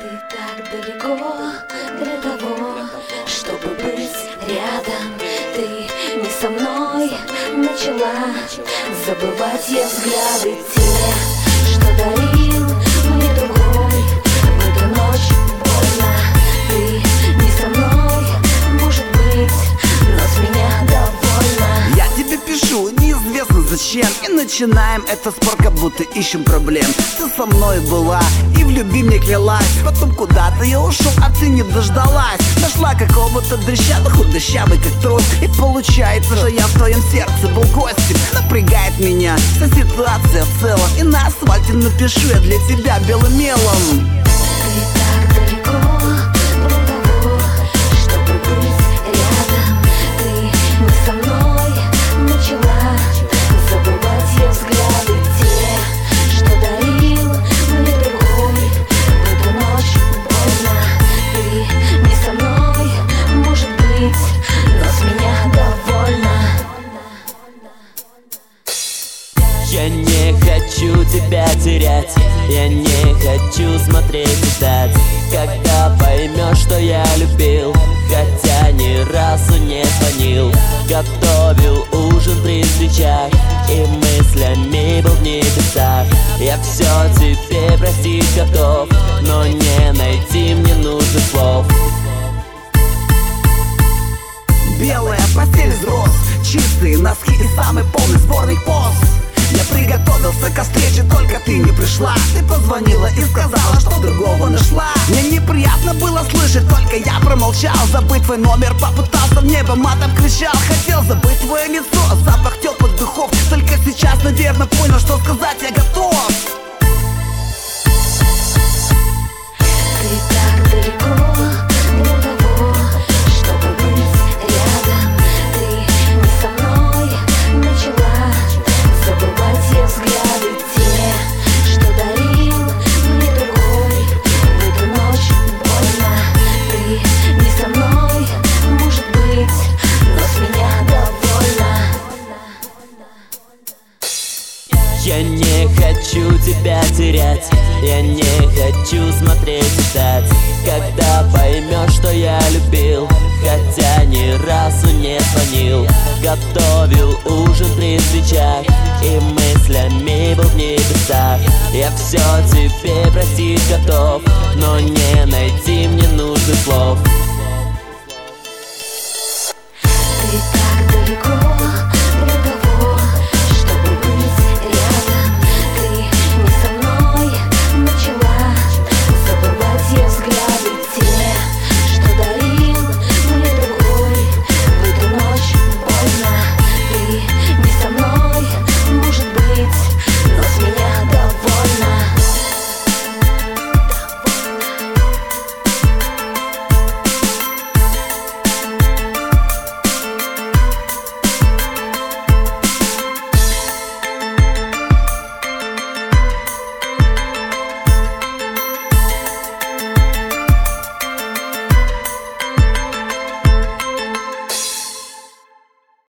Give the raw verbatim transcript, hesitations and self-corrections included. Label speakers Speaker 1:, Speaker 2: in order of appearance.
Speaker 1: Ты так далеко для того, чтобы быть рядом. Ты не со мной начала забывать я взгляды те, что дарил мне другой. В эту ночь больно. Ты не со мной, может быть, но с меня довольна.
Speaker 2: Я тебе пишу, неизвестно зачем, и начинаем этот спор, как будто ищем проблем. Ты со мной была и в любви мне клялась, потом куда-то я ушел, а ты не дождалась. Нашла какого-то дрища, да худощавый как трос. И получается, что я в твоем сердце был гостем. Напрягает меня вся ситуация в целом, и на асфальте напишу я для тебя белым мелом.
Speaker 1: Ты так далеко для того, чтобы быть рядом. Ты не со мной начала забывать я взгляды те, что дарил мне другой. В эту ночь больно. Ты не со мной, может быть, но с меня довольна.
Speaker 3: Я не хочу тебя терять, я не хочу смотреть вдаль. Когда поймешь, что я любил, хотя ни разу не звонил. Готовил ужин при свечах и мыслями был в небесах. Я все тебе простить готов, но не найти мне нужных слов.
Speaker 2: Белая постель из роз, чистые носки и самый полный сборник поз. Я приготовился ко встрече, только ты не пришла. Ты позвонила и сказала, что другого нашла. Мне неприятно было слышать, только я промолчал. Забыть твой номер, попытался в небо матом кричал. Хотел забыть твое лицо, запах теплых духов. Только сейчас, наверное, понял, что сказать я готов.
Speaker 1: Ты так далеко для того, чтобы быть рядом. Ты не со мной начала забывать я взгляды те, что дарил мне другой. В эту ночь больно. Ты не со мной, может быть, но с меня довольна.
Speaker 3: Я не хочу тебя терять, я не хочу смотреть вдаль. Когда поймешь, что я любил, хотя ни разу не звонил. Готовил ужин при свечах и мыслями был в небесах. Я все тебе простить готов, но не найти мне нужных слов.
Speaker 1: Ты так далеко